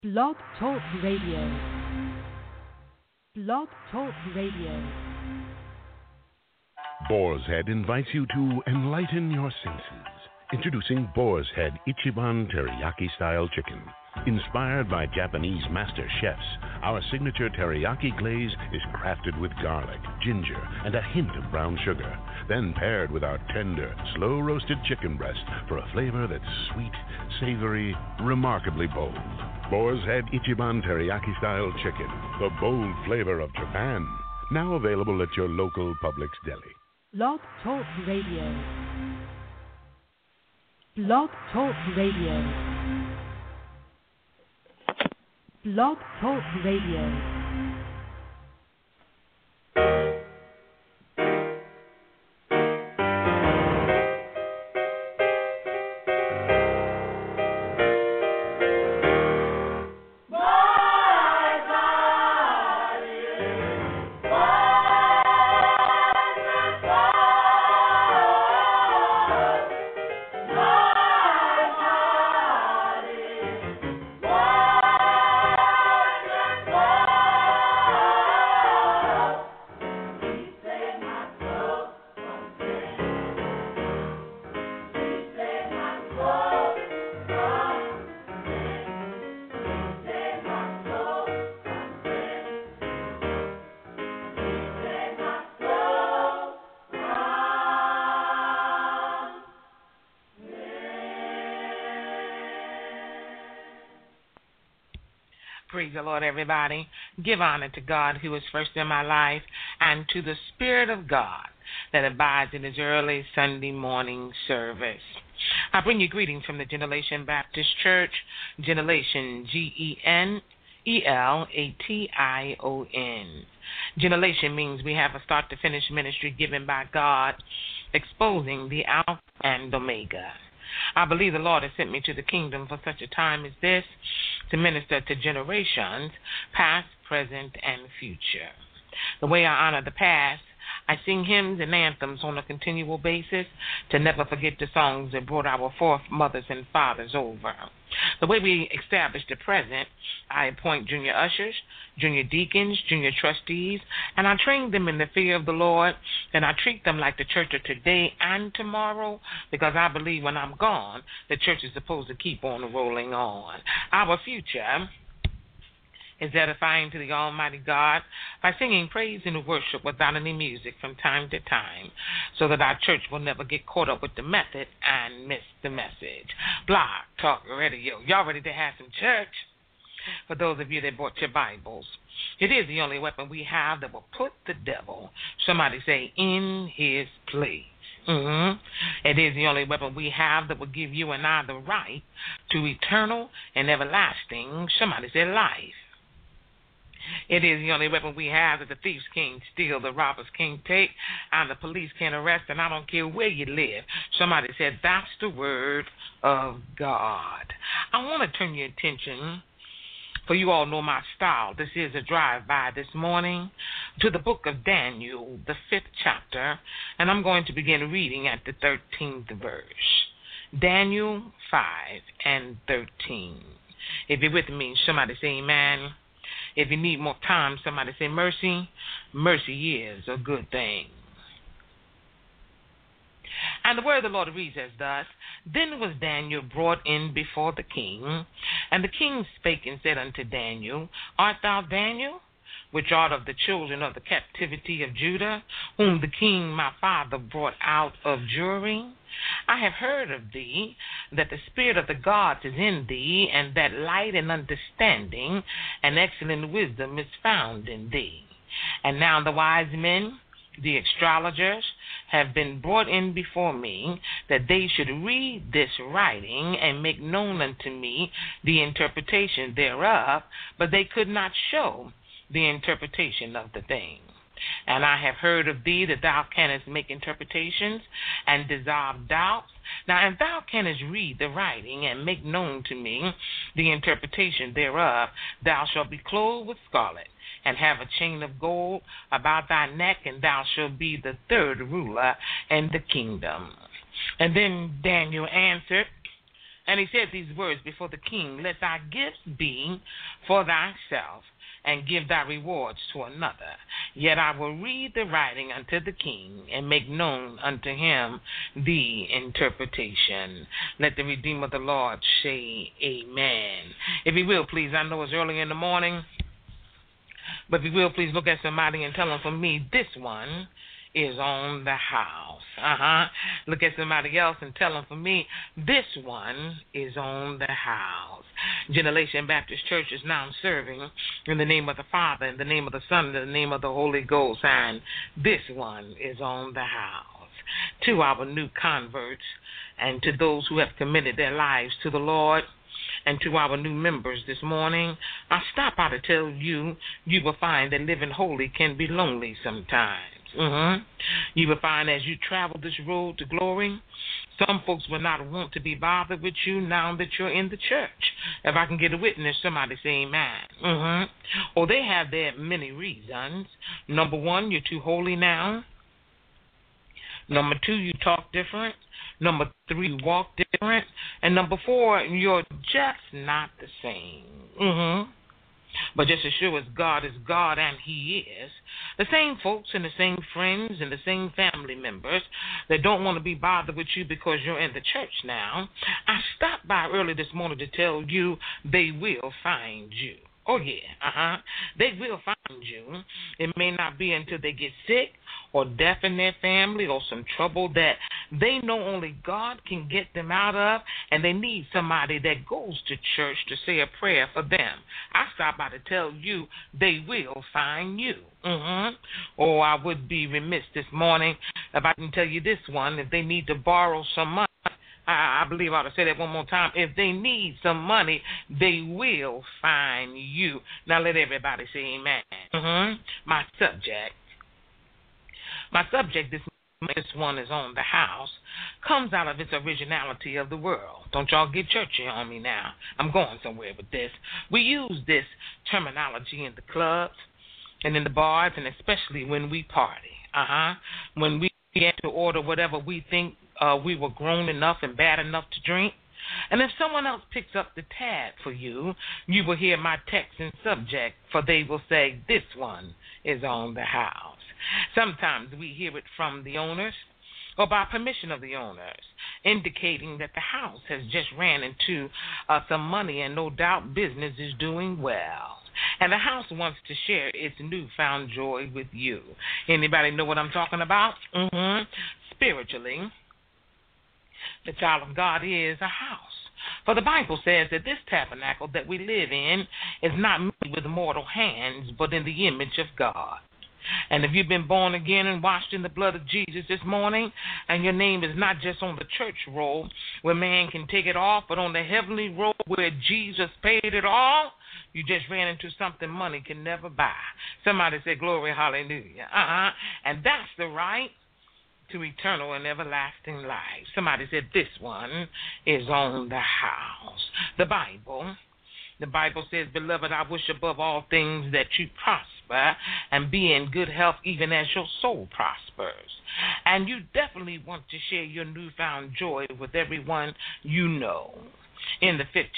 Blog Talk Radio. Blog Talk Radio. Boar's Head invites you to enlighten your senses. Introducing Boar's Head Ichiban Teriyaki-style chicken. Inspired by Japanese master chefs, our signature teriyaki glaze is crafted with garlic, ginger, and a hint of brown sugar, then paired with our tender, slow-roasted chicken breast for a flavor that's sweet, savory, remarkably bold. Boar's Head Ichiban Teriyaki-style chicken, the bold flavor of Japan. Now available at your local Publix deli. Blog Talk Radio. Blog Talk Radio. Blog Talk Radio. Praise the Lord, everybody. Give honor to God who is first in my life and to the Spirit of God that abides in his early Sunday morning service. I bring you greetings from the Generation Baptist Church, Generation, Generation. Generation means we have a start-to-finish ministry given by God, exposing the Alpha and Omega. I believe the Lord has sent me to the kingdom for such a time as this, to minister to generations, past, present, and future. The way I honor the past, I sing hymns and anthems on a continual basis to never forget the songs that brought our foremothers and fathers over. The way we establish the present, I appoint junior ushers, junior deacons, junior trustees, and I train them in the fear of the Lord, and I treat them like the church of today and tomorrow, because I believe when I'm gone, the church is supposed to keep on rolling on. Our future is edifying to the Almighty God by singing praise and worship without any music from time to time, so that our church will never get caught up with the method and miss the message. Blog Talk Radio. Y'all ready to have some church? For those of you that bought your Bibles, it is the only weapon we have that will put the devil, somebody say, in his place. It is the only weapon we have that will give you and I the right to eternal and everlasting, somebody say, life. It is the only weapon we have that the thieves can't steal, the robbers can't take, and the police can't arrest, and I don't care where you live. Somebody said that's the word of God. I want to turn your attention, for you all know my style. This is a drive-by this morning to the book of Daniel, the 5th chapter, and I'm going to begin reading at the 13th verse. Daniel 5 and 13. If you're with me, somebody say amen. If you need more time, somebody say mercy. Mercy is a good thing. And the word of the Lord reads as thus: Then was Daniel brought in before the king, and the king spake and said unto Daniel, Art thou Daniel, which art of the children of the captivity of Judah, whom the king my father brought out of Jewry? I have heard of thee, that the spirit of the gods is in thee, and that light and understanding and excellent wisdom is found in thee. And now the wise men, the astrologers, have been brought in before me, that they should read this writing and make known unto me the interpretation thereof, but they could not show the interpretation of the thing. And I have heard of thee that thou canst make interpretations and dissolve doubts. Now, if thou canst read the writing and make known to me the interpretation thereof, thou shalt be clothed with scarlet, and have a chain of gold about thy neck, and thou shalt be the third ruler in the kingdom. And then Daniel answered And he said these words before the king, let thy gifts be for thyself, and give thy rewards to another. Yet I will read the writing unto the king, and make known unto him the interpretation. Let the Redeemer of the Lord say amen. If he will, please, I know it's early in the morning, but if you will, please look at somebody and tell them, for me, this one is on the house. Look at somebody else and tell them, for me, this one is on the house. Generation Baptist Church is now serving in the name of the Father, in the name of the Son, in the name of the Holy Ghost, and this one is on the house. To our new converts and to those who have committed their lives to the Lord, and to our new members this morning, I stop by to tell you, you will find that living holy can be lonely sometimes. You will find as you travel this road to glory, some folks will not want to be bothered with you now that you're in the church. If I can get a witness, somebody say amen. Or they have their many reasons. Number one, you're too holy now. Number two, you talk different. Number three, you walk different. And number four, you're just not the same. But just as sure as God is God, and He is, the same folks and the same friends and the same family members that don't want to be bothered with you because you're in the church now, I stopped by early this morning to tell you they will find you. Oh, yeah, they will find you. It may not be until they get sick or death in their family or some trouble that they know only God can get them out of, and they need somebody that goes to church to say a prayer for them. I stopped by to tell you they will find you. Oh, I would be remiss this morning if I didn't tell you this one. If they need to borrow some money, I believe I ought to say that one more time. If they need some money, they will find you. Now let everybody say amen. My subject this one is on the house, comes out of its originality of the world. Don't y'all get churchy on me now. I'm going somewhere with this. We use this terminology in the clubs and in the bars, and especially when we party. When we get to order whatever we think we were grown enough and bad enough to drink. And if someone else picks up the tab for you, you will hear my text and subject, for they will say, this one is on the house. Sometimes we hear it from the owners or by permission of the owners, indicating that the house has just ran into some money and no doubt business is doing well. And the house wants to share its newfound joy with you. Anybody know what I'm talking about? Spiritually, the child of God is a house. For the Bible says that this tabernacle that we live in is not made with mortal hands, but in the image of God. And if you've been born again and washed in the blood of Jesus this morning, and your name is not just on the church roll where man can take it off, but on the heavenly roll where Jesus paid it all, you just ran into something money can never buy. Somebody say, glory, hallelujah. And that's the right to eternal and everlasting life. Somebody said, this one is on the house. The Bible says, beloved, I wish above all things that you prosper and be in good health even as your soul prospers. And you definitely want to share your newfound joy with everyone you know. In the fifth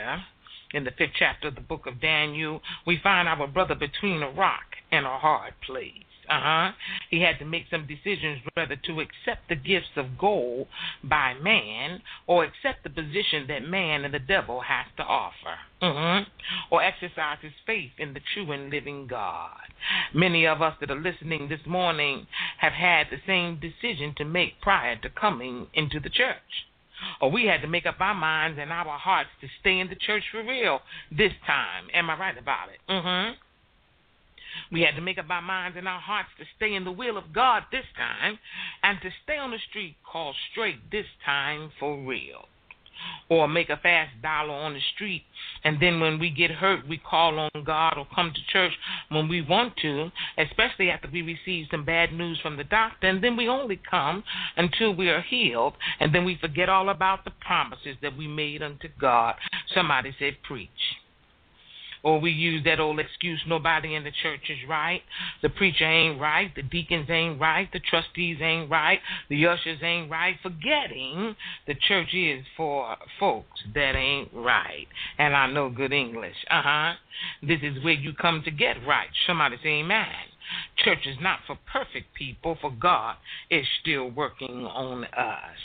chapter of the book of Daniel, we find our brother between a rock and a hard place. He had to make some decisions whether to accept the gifts of gold by man or accept the position that man and the devil has to offer, or exercise his faith in the true and living God. Many of us that are listening this morning have had the same decision to make prior to coming into the church. Or we had to make up our minds and our hearts to stay in the church for real this time. Am I right about it? We had to make up our minds and our hearts to stay in the will of God this time, and to stay on the street called straight this time for real. Or make a fast dollar on the street, and then when we get hurt, we call on God or come to church when we want to, especially after we receive some bad news from the doctor, and then we only come until we are healed, and then we forget all about the promises that we made unto God. Somebody said, preach. Or we use that old excuse, nobody in the church is right. The preacher ain't right. The deacons ain't right. The trustees ain't right. The ushers ain't right. Forgetting the church is for folks that ain't right. And I know good English. This is where you come to get right. Somebody say amen. Church is not for perfect people, for God is still working on us.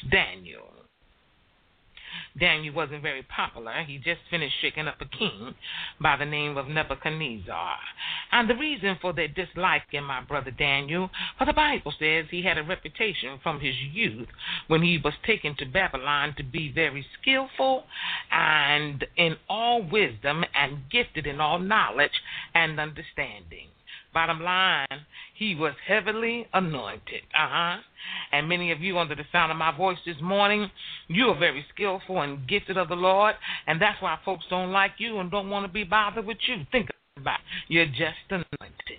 Daniel wasn't very popular. He just finished shaking up a king by the name of Nebuchadnezzar. And the reason for their dislike in my brother Daniel, for the Bible says he had a reputation from his youth when he was taken to Babylon to be very skillful and in all wisdom and gifted in all knowledge and understanding. Bottom line, he was heavily anointed. And many of you under the sound of my voice this morning, you are very skillful and gifted of the Lord, and that's why folks don't like you and don't want to be bothered with you. Think about it. You're just anointed.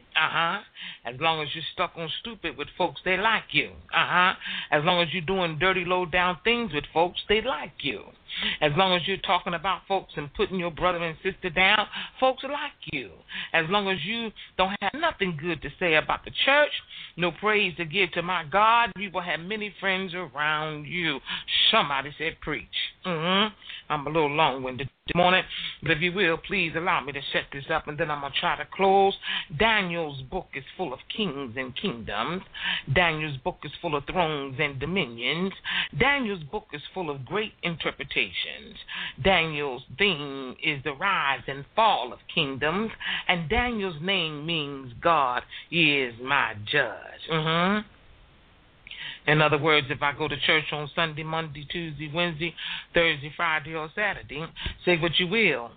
As long as you're stuck on stupid with folks, they like you. As long as you're doing dirty, low-down things with folks, they like you. As long as you're talking about folks and putting your brother and sister down, folks like you. As long as you don't have nothing good to say about the church, no praise to give to my God, you will have many friends around you. Somebody said preach. I'm a little long-winded this morning, but if you will, please allow me to set this up, and then I'm going to try to close. Daniel's book is full of kings and kingdoms. Daniel's book is full of thrones and dominions. Daniel's book is full of great interpretations. Daniel's theme is the rise and fall of kingdoms, and Daniel's name means God is my judge. In other words, if I go to church on Sunday, Monday, Tuesday, Wednesday, Thursday, Friday, or Saturday, say what you will,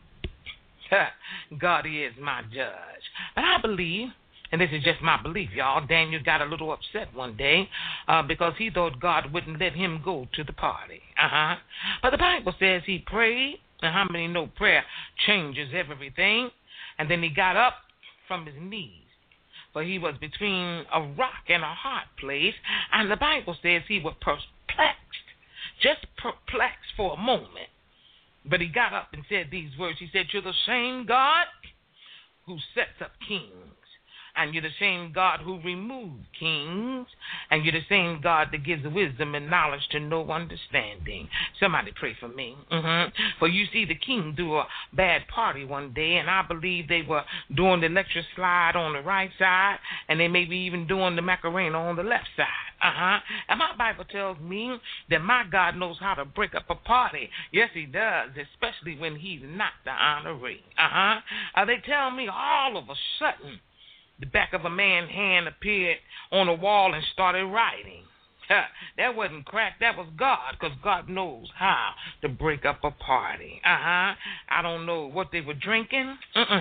God is my judge. But I believe, and this is just my belief, y'all, Daniel got a little upset one day because he thought God wouldn't let him go to the party. But the Bible says he prayed, and how many know prayer changes everything? And then he got up from his knees. For he was between a rock and a hard place, and the Bible says he was perplexed, just perplexed for a moment. But he got up and said these words. He said, "You're the same God who sets up kings, and you're the same God who removed kings, and you're the same God that gives wisdom and knowledge to no understanding." Somebody pray for me. For you see, the king threw a bad party one day, and I believe they were doing the electric slide on the right side, and they may be even doing the Macarena on the left side. And my Bible tells me that my God knows how to break up a party. Yes, he does, especially when he's not the honoree. They tell me all of a sudden, the back of a man's hand appeared on a wall and started writing. That wasn't crack, that was God, because God knows how to break up a party. I don't know what they were drinking.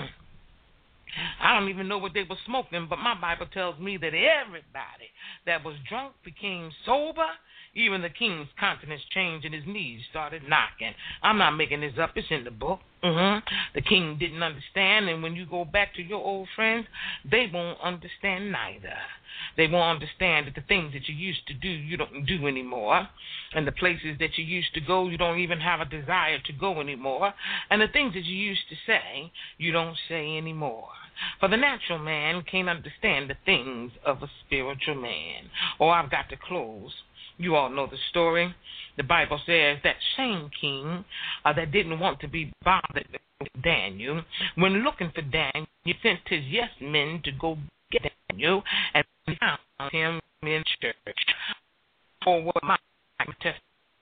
I don't even know what they were smoking, but my Bible tells me that everybody that was drunk became sober. Even the king's countenance changed and his knees started knocking. I'm not making this up. It's in the book. The king didn't understand, and when you go back to your old friends, they won't understand neither. They won't understand that the things that you used to do, you don't do anymore. And the places that you used to go, you don't even have a desire to go anymore. And the things that you used to say, you don't say anymore. For the natural man can't understand the things of a spiritual man. Oh, I've got to close. You all know the story. The Bible says that same king that didn't want to be bothered with Daniel, when looking for Daniel, he sent his yes men to go get Daniel, and found him in church. For what my testimony,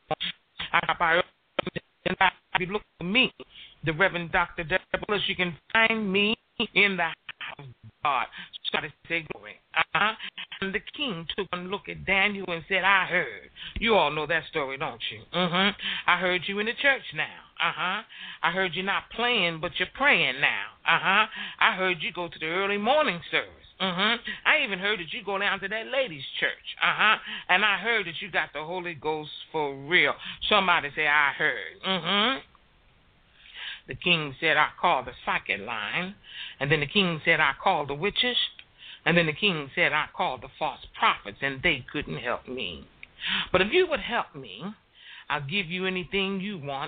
if you look for me, the Reverend Dr. Douglas, you can find me in the house of God. So to say glory. And the king took a look at Daniel and said, "I heard." You all know that story, don't you? I heard you in the church now. I heard you not playing, but you're praying now. I heard you go to the early morning service. I even heard that you go down to that ladies' church. And I heard that you got the Holy Ghost for real. Somebody say, "I heard." The king said, "I called the psychic line." And then the king said, "I called the witches." And then the king said, "I called the false prophets, and they couldn't help me. But if you would help me, I'll give you anything you want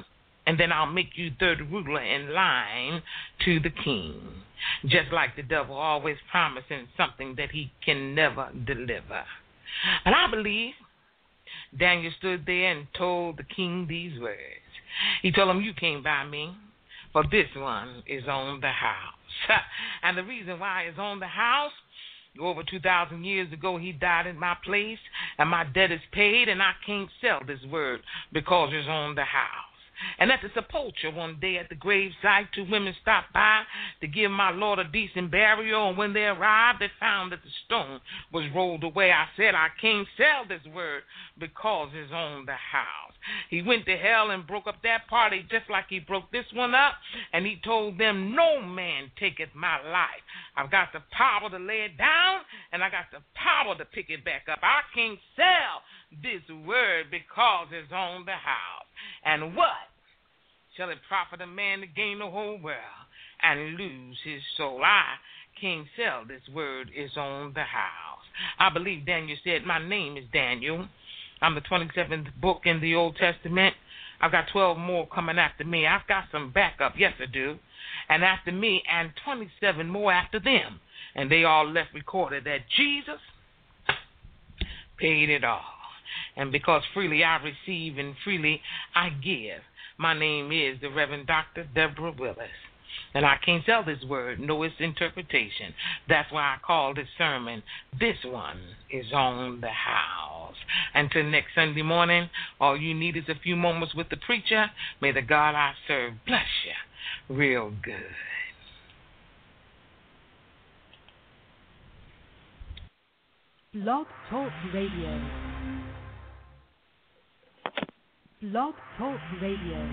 and then I'll make you third ruler in line to the king. Just like the devil always promising something that he can never deliver. And I believe Daniel stood there and told the king these words. He told him, you came by me, for this one is on the house. And the reason why it's on the house, over 2,000 years ago, he died in my place, and my debt is paid, and I can't sell this word because it's on the house. And at the sepulture one day at the gravesite, 2 women stopped by to give my Lord a decent burial, and when they arrived, they found that the stone was rolled away. I said, I can't sell this word because it's on the house. He went to hell and broke up that party just like he broke this one up, and he told them, no man taketh my life. I've got the power to lay it down, and I got the power to pick it back up. I can't sell this word because it's on the house. And what shall it profit a man to gain the whole world and lose his soul? I can't sell this word is on the house. I believe Daniel said, my name is Daniel. I'm the 27th book in the Old Testament. I've got 12 more coming after me. I've got some backup, yes I do. And after me, and 27 more after them. And they all left recorded that Jesus paid it all. And because freely I receive and freely I give, my name is the Reverend Dr. Deborah Willis. And I can't sell this word, no its interpretation. That's why I call this sermon, This One is on the House. Until next Sunday morning, all you need is a few moments with the preacher. May the God I serve bless you real good. Blog Talk Radio. Blog Talk Radio.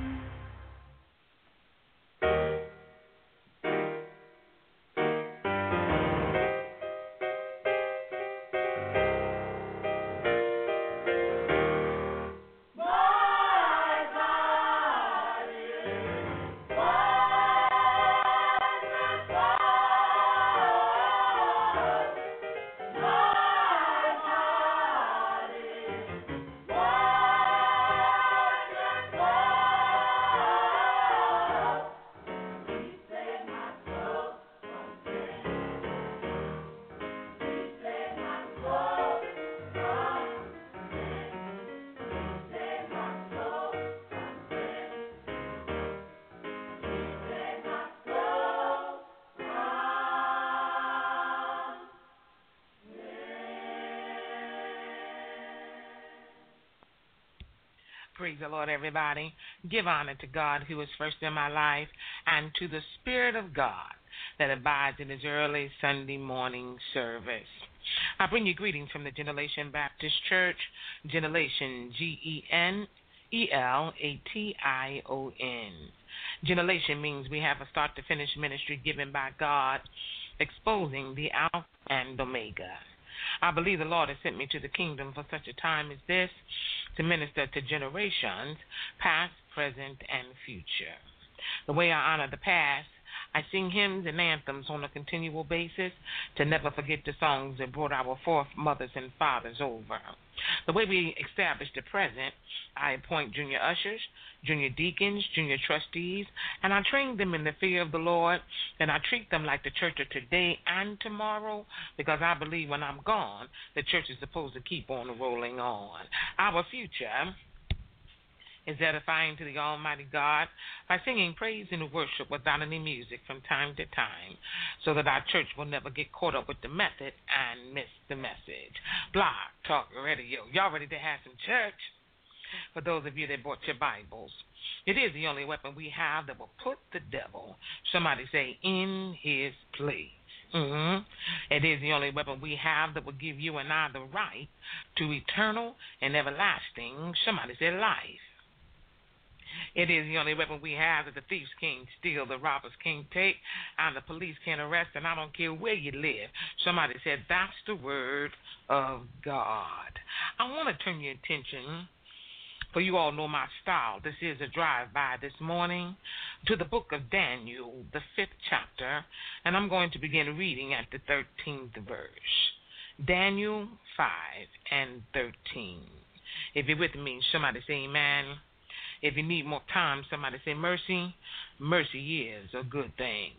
Praise the Lord, everybody. Give honor to God who is first in my life and to the Spirit of God that abides in his early Sunday morning service. I bring you greetings from the Generation Baptist Church, Generation, Generation. Generation means we have a start to finish ministry given by God, exposing the Alpha and Omega. I believe the Lord has sent me to the kingdom for such a time as this, to minister to generations, past, present, and future. The way I honor the past, I sing hymns and anthems on a continual basis to never forget the songs that brought our foremothers and fathers over. The way we establish the present, I appoint junior ushers, junior deacons, junior trustees, and I train them in the fear of the Lord, and I treat them like the church of today and tomorrow, because I believe when I'm gone, the church is supposed to keep on rolling on. Our future is edifying to the Almighty God by singing praise and worship without any music from time to time, so that our church will never get caught up with the method and miss the message. Blog Talk Radio. Y'all ready to have some church? For those of you that bought your Bibles, it is the only weapon we have that will put the devil, somebody say, in his place. It is the only weapon we have that will give you and I the right to eternal and everlasting, somebody say, life. It is the only weapon we have that the thieves can't steal, the robbers can't take, and the police can't arrest, and I don't care where you live. Somebody said, that's the word of God. I want to turn your attention, for you all know my style. This is a drive-by this morning to the book of Daniel, the 5th chapter, and I'm going to begin reading at the 13th verse. Daniel 5 and 13. If you're with me, somebody say amen. If you need more time, somebody say mercy. Mercy is a good thing.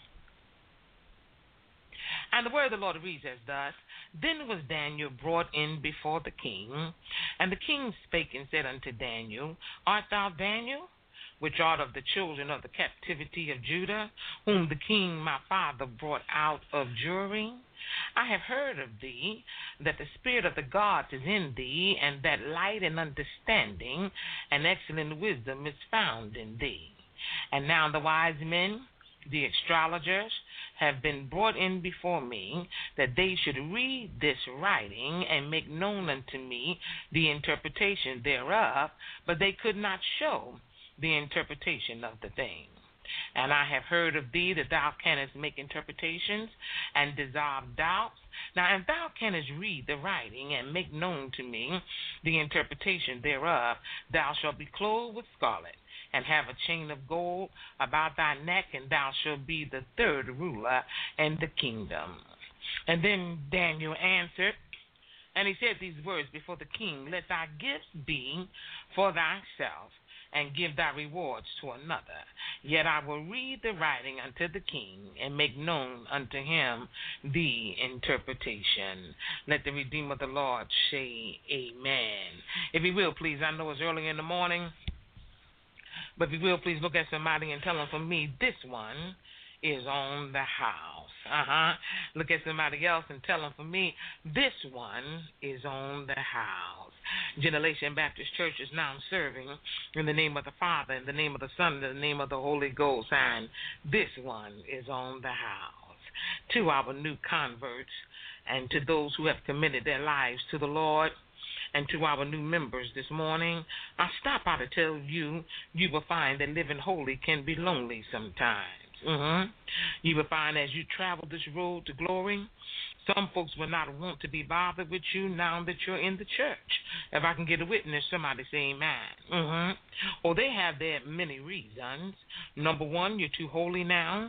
And the word of the Lord reads as thus: Then was Daniel brought in before the king, and the king spake and said unto Daniel, Art thou Daniel, which art of the children of the captivity of Judah, whom the king my father brought out of Jewry? I have heard of thee, that the spirit of the gods is in thee, and that light and understanding and excellent wisdom is found in thee. And now the wise men, the astrologers, have been brought in before me, that they should read this writing and make known unto me the interpretation thereof, but they could not show the interpretation of the thing. And I have heard of thee that thou canst make interpretations and dissolve doubts. Now, if thou canst read the writing and make known to me the interpretation thereof, thou shalt be clothed with scarlet, and have a chain of gold about thy neck, and thou shalt be the third ruler in the kingdom. And then Daniel answered, and he said these words before the king: Let thy gifts be for thyself, and give thy rewards to another. Yet I will read the writing unto the king, and make known unto him the interpretation. Let the Redeemer of the Lord say amen. If you will, please, I know it's early in the morning, but if you will, please look at somebody and tell them, for me, this one is on the house. Look at somebody else and tell them, for me, this one is on the house. Generation Baptist Church is now serving in the name of the Father, in the name of the Son, in the name of the Holy Ghost, and this one is on the house. To our new converts and to those who have committed their lives to the Lord, and to our new members this morning, I stop by to tell you, you will find that living holy can be lonely sometimes. You will find as you travel this road to glory, some folks will not want to be bothered with you now that you're in the church. If I can get a witness, somebody say amen. Or they have their many reasons. Number one, you're too holy now.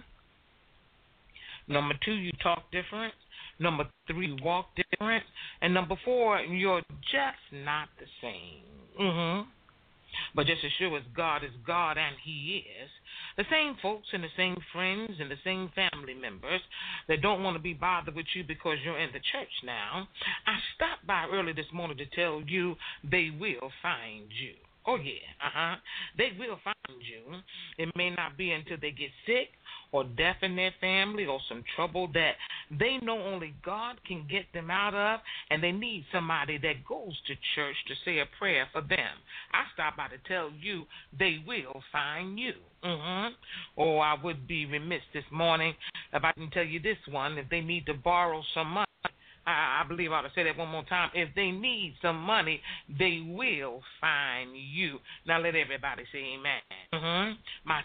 Number two, you talk different. Number three, you walk different. And number four, you're just not the same. But just as sure as God is God, and He is, the same folks and the same friends and the same family members that don't want to be bothered with you because you're in the church now, I stopped by early this morning to tell you they will find you. Oh, yeah, they will find you. It may not be until they get sick or death in their family or some trouble that they know only God can get them out of, and they need somebody that goes to church to say a prayer for them. I stopped by to tell you they will find you. Oh, I would be remiss this morning if I didn't tell you this one. If they need to borrow some money, I believe I ought to say that one more time. If they need some money, they will find you. Now let everybody say amen. My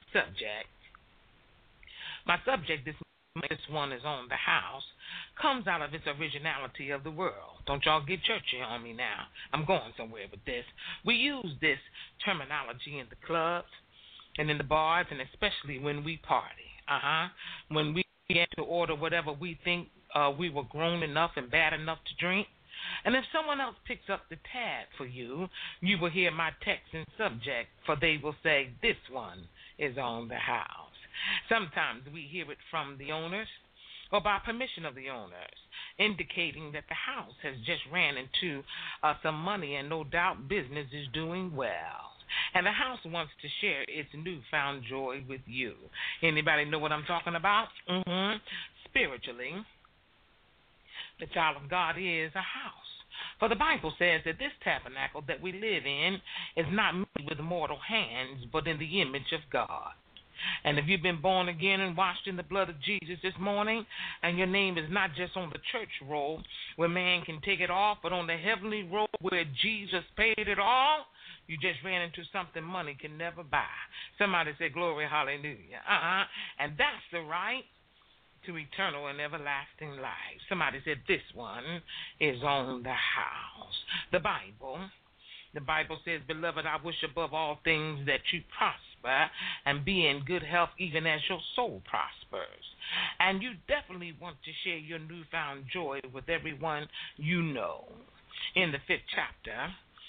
subject this one is on the house, comes out of its originality of the world. Don't y'all get churchy on me now. I'm going somewhere with this. We use this terminology in the clubs and in the bars, and especially when we party. When we get to order whatever we think we were grown enough and bad enough to drink. And if someone else picks up the tab for you, you will hear my text and subject, for they will say, this one is on the house. Sometimes we hear it from the owners or by permission of the owners, indicating that the house has just ran into some money and no doubt business is doing well. And the house wants to share its newfound joy with you. Anybody know what I'm talking about? Spiritually, the child of God is a house. For the Bible says that this tabernacle that we live in is not made with mortal hands, but in the image of God. And if you've been born again and washed in the blood of Jesus this morning, and your name is not just on the church roll where man can take it off, but on the heavenly roll where Jesus paid it all, you just ran into something money can never buy. Somebody say, glory, hallelujah. And that's the right to eternal and everlasting life. Somebody said, this one is on the house. The Bible says, beloved, I wish above all things that you prosper and be in good health even as your soul prospers. And you definitely want to share your newfound joy with everyone you know. In the 5th chapter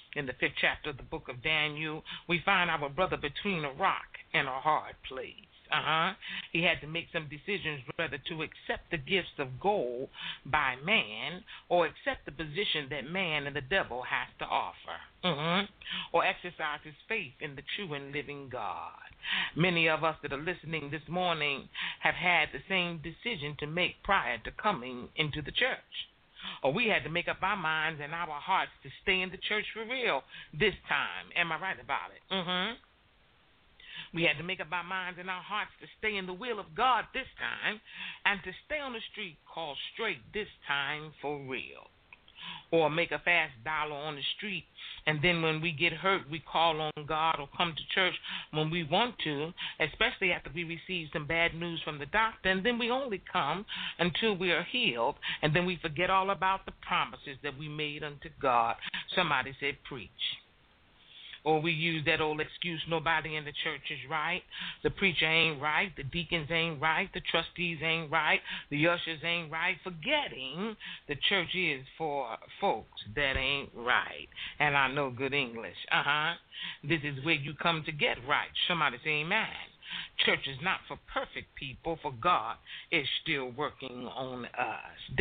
In the 5th chapter of the book of Daniel, we find our brother between a rock and a hard place. He had to make some decisions whether to accept the gifts of gold by man or accept the position that man and the devil has to offer, or exercise his faith in the true and living God. Many of us that are listening this morning have had the same decision to make prior to coming into the church. Or we had to make up our minds and our hearts to stay in the church for real this time. Am I right about it? We had to make up our minds and our hearts to stay in the will of God this time and to stay on the street called straight this time for real. Or make a fast dollar on the street, and then when we get hurt, we call on God or come to church when we want to, especially after we receive some bad news from the doctor, and then we only come until we are healed, and then we forget all about the promises that we made unto God. Somebody said, preach. Or we use that old excuse, nobody in the church is right, the preacher ain't right, the deacons ain't right, the trustees ain't right, the ushers ain't right, forgetting the church is for folks that ain't right. And I know good English. This is where you come to get right. Somebody say amen. Church is not for perfect people, for God is still working on us.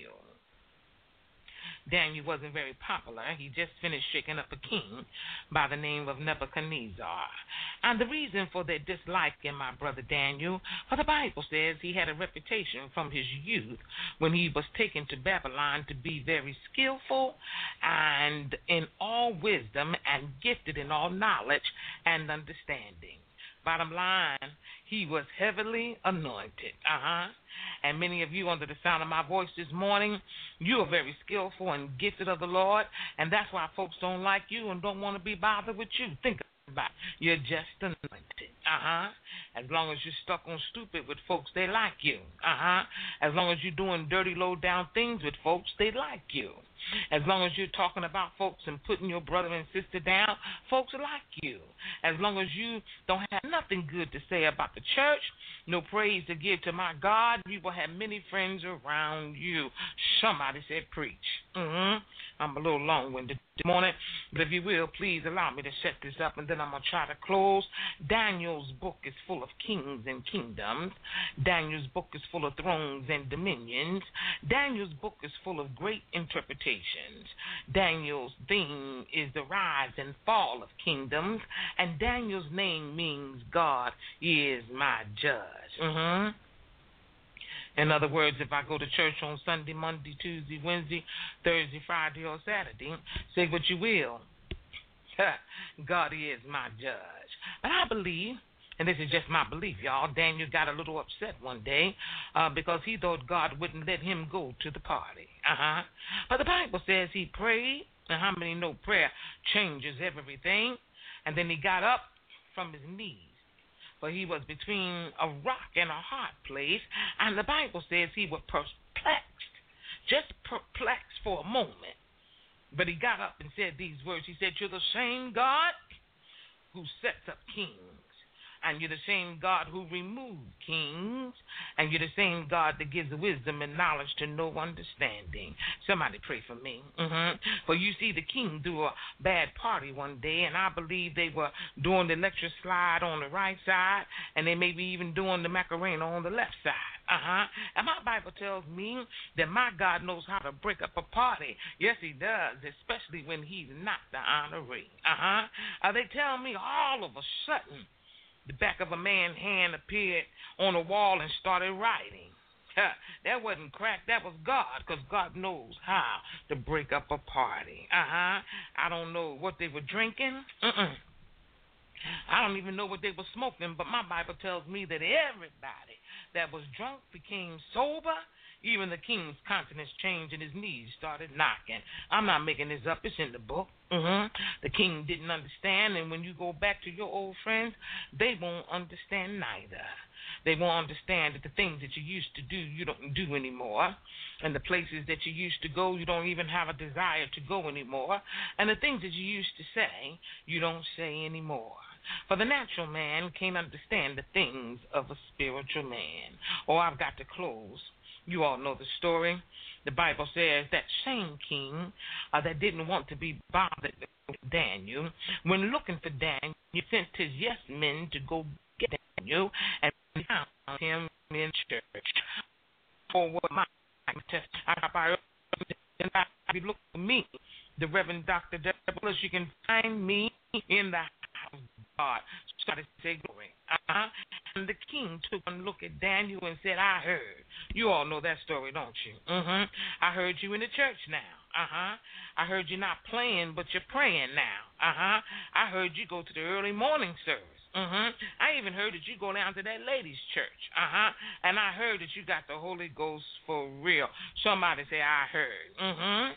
Daniel wasn't very popular. He just finished shaking up a king by the name of Nebuchadnezzar. And the reason for their dislike in my brother Daniel, for the Bible says he had a reputation from his youth when he was taken to Babylon to be very skillful and in all wisdom and gifted in all knowledge and understanding. Bottom line, he was heavily anointed. And many of you under the sound of my voice this morning, you are very skillful and gifted of the Lord, and that's why folks don't like you and don't want to be bothered with you. Think about it. You're just anointed. As long as you're stuck on stupid with folks, they like you. As long as you're doing dirty, low-down things with folks, they like you. As long as you're talking about folks and putting your brother and sister down, folks like you. As long as you don't have nothing good to say about the church, no praise to give to my God, you will have many friends around you. Somebody said preach. I'm a little long-winded this morning, but if you will, please allow me to set this up, and then I'm going to try to close. Daniel's book is full of kings and kingdoms. Daniel's book is full of thrones and dominions. Daniel's book is full of great interpretations. Daniel's theme is the rise and fall of kingdoms, and Daniel's name means God is my judge. In other words, if I go to church on Sunday, Monday, Tuesday, Wednesday, Thursday, Friday, or Saturday, say what you will, God is my judge. But I believe, and this is just my belief, y'all, Daniel got a little upset one day because he thought God wouldn't let him go to the party. But the Bible says he prayed, and how many know prayer changes everything? And then he got up from his knees. For he was between a rock and a hard place, and the Bible says he was perplexed, just perplexed for a moment. But he got up and said these words. He said, "You're the same God who sets up kings, and you're the same God who removed kings, and you're the same God that gives wisdom and knowledge to no understanding." Somebody pray for me. For you see, the king threw a bad party one day, and I believe they were doing the electric slide on the right side, and they may be even doing the Macarena on the left side. And my Bible tells me that my God knows how to break up a party. Yes, he does, especially when he's not the honoree. They tell me all of a sudden, the back of a man's hand appeared on a wall and started writing. That wasn't crack, that was God, because God knows how to break up a party. I don't know what they were drinking. I don't even know what they were smoking, but my Bible tells me that everybody that was drunk became sober. Even the king's countenance changed and his knees started knocking. I'm not making this up. It's in the book. The king didn't understand, and when you go back to your old friends, they won't understand neither. They won't understand that the things that you used to do, you don't do anymore. And the places that you used to go, you don't even have a desire to go anymore. And the things that you used to say, you don't say anymore. For the natural man can't understand the things of a spiritual man. Oh, I've got to close. You all know the story. The Bible says that same king that didn't want to be bothered with Daniel. When looking for Daniel, he sent his yes men to go get Daniel, and found him in church. For what my test, I look for me, the Reverend Dr. Deborah. You can find me in the house of God. Started to say glory. And the king took a look at Daniel and said, I heard. You all know that story, don't you? I heard you in the church now. I heard you not playing, but you're praying now. I heard you go to the early morning service. I even heard that you go down to that ladies' church. And I heard that you got the Holy Ghost for real. Somebody say, I heard.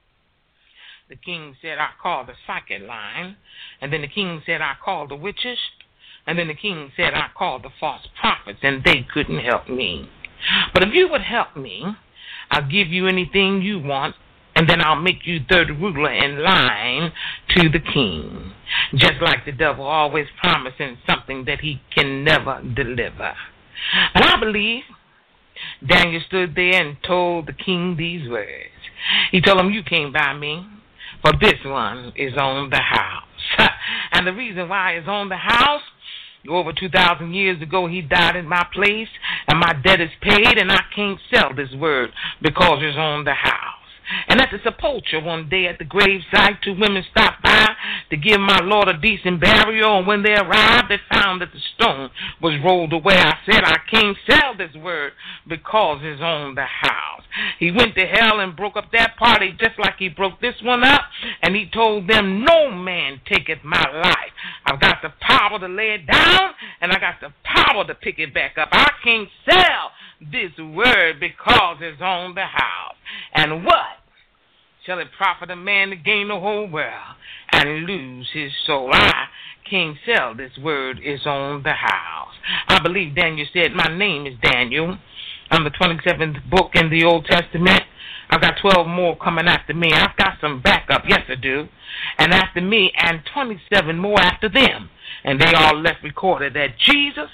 The king said, I called the psychic line. And then the king said, I called the witches. And then the king said, I called the false prophets, and they couldn't help me. But if you would help me, I'll give you anything you want, and then I'll make you third ruler in line to the king. Just like the devil always promising something that he can never deliver. And I believe Daniel stood there and told the king these words. He told him, you came by me, for this one is on the house. And the reason why it's on the house, over 2,000 years ago, he died in my place, and my debt is paid, and I can't sell this word because it's on the house. And at the sepulchre one day at the gravesite, 2 women stopped by to give my Lord a decent burial, and when they arrived, they found that the stone was rolled away. I said, I can't sell this word because it's on the house. He went to hell and broke up that party just like he broke this one up, and he told them, no man taketh my life. I've got the power to lay it down, and I got the power to pick it back up. I can't sell this word because it's on the house. And what shall it profit a man to gain the whole world and lose his soul? I can't sell this word is on the house. I believe Daniel said, my name is Daniel. I'm the 27th book in the Old Testament. I've got 12 more coming after me. I've got some backup, yes I do. And after me, and 27 more after them. And they all left recorded that Jesus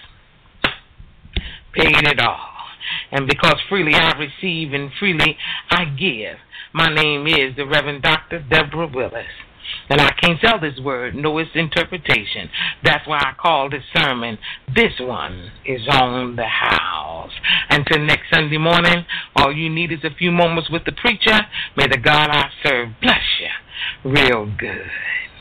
paid it all. And because freely I receive and freely I give, my name is the Reverend Dr. Deborah Willis. And I can't sell this word, no its interpretation. That's why I call this sermon, This One is on the House. Until next Sunday morning, all you need is a few moments with the preacher. May the God I serve bless you real good.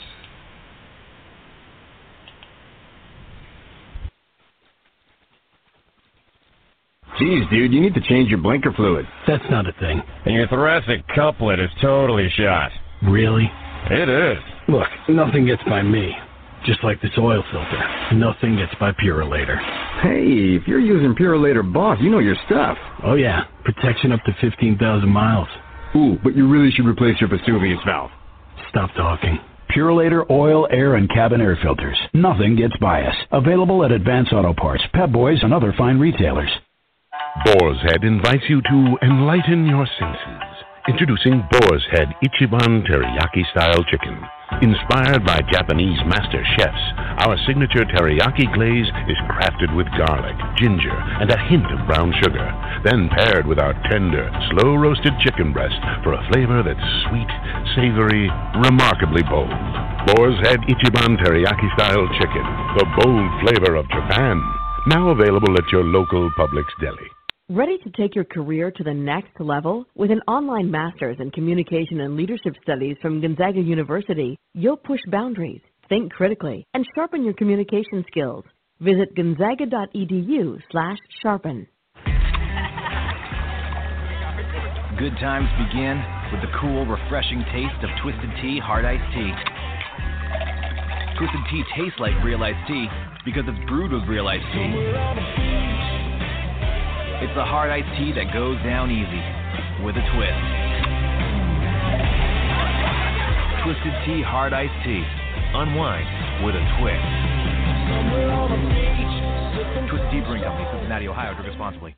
Geez, dude, you need to change your blinker fluid. That's not a thing. And your thoracic couplet is totally shot. Really? It is. Look, nothing gets by me. Just like this oil filter. Nothing gets by Purolator. Hey, if you're using Purolator Boss, you know your stuff. Oh yeah, protection up to 15,000 miles. Ooh, but you really should replace your Vesuvius valve. Stop talking. Purolator oil, air, and cabin air filters. Nothing gets by us. Available at Advance Auto Parts, Pep Boys, and other fine retailers. Boar's Head invites you to enlighten your senses. Introducing Boar's Head Ichiban Teriyaki-style chicken. Inspired by Japanese master chefs, our signature teriyaki glaze is crafted with garlic, ginger, and a hint of brown sugar, then paired with our tender, slow-roasted chicken breast for a flavor that's sweet, savory, remarkably bold. Boar's Head Ichiban Teriyaki-style chicken, the bold flavor of Japan. Now available at your local Publix deli. Ready to take your career to the next level? With an online master's in communication and leadership studies from Gonzaga University, you'll push boundaries, think critically, and sharpen your communication skills. Visit gonzaga.edu/sharpen. Good times begin with the cool, refreshing taste of Twisted Tea Hard Iced Tea. Twisted Tea tastes like real iced tea because it's brewed with real iced tea. It's a hard iced tea that goes down easy, with a twist. Twisted Tea Hard Iced Tea. Unwind with a twist. Twisted Tea Brewing Company, Cincinnati, Ohio. Drink responsibly.